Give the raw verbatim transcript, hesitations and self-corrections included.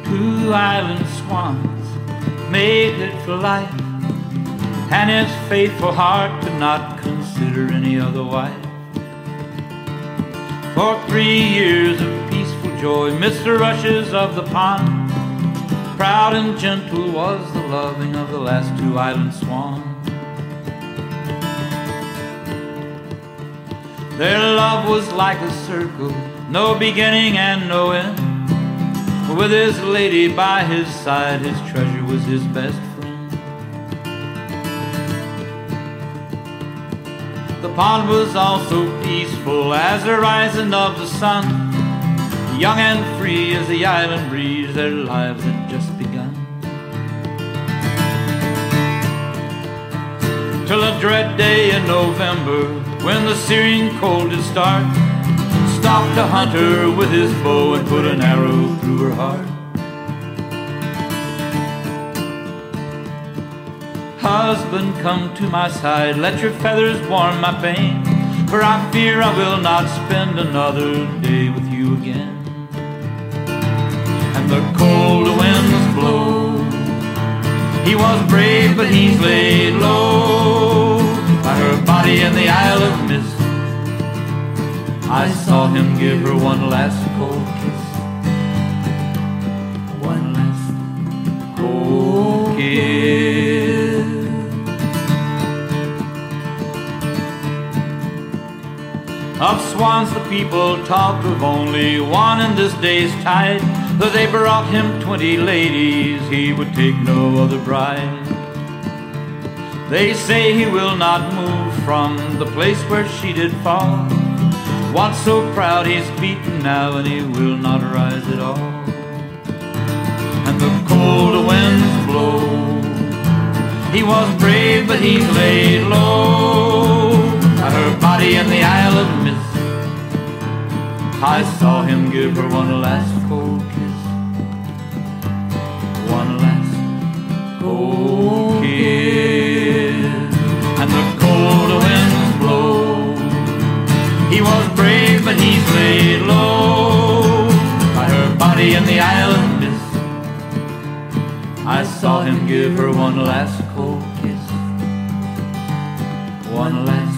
Two island swans made it for life, and his faithful heart could not consider any other wife. For three years of peaceful joy, midst the rushes of the pond, proud and gentle was the loving of the last two island swans. Their love was like a circle, no beginning and no end. With his lady by his side, his treasure was his best friend. The pond was also peaceful as the rising of the sun. Young and free as the island breeze, their lives had just begun. Till a dread day in November, when the searing cold did start, stopped a hunter with his bow and put an arrow through her heart. Husband, come to my side, let your feathers warm my pain, for I fear I will not spend another day with you again. And the cold winds blow, he was brave but he's laid low by her body in the Isle of Mist. I saw him give her one last cold kiss, one last cold kiss. Of swans the people talked of only one in this day's tide, though they brought him twenty ladies, he would take no other bride. They say he will not move from the place where she did fall. Once so proud he's beaten now, and he will not rise at all. And the cold winds blow, he was brave but he's laid low by her body in the Isle of Mist. I saw him give her one last cold kiss, one last cold kiss. And the cold winds blow, he was brave but he's laid low by her body in the Isle of Mist. I saw him give her one last cold kiss, one last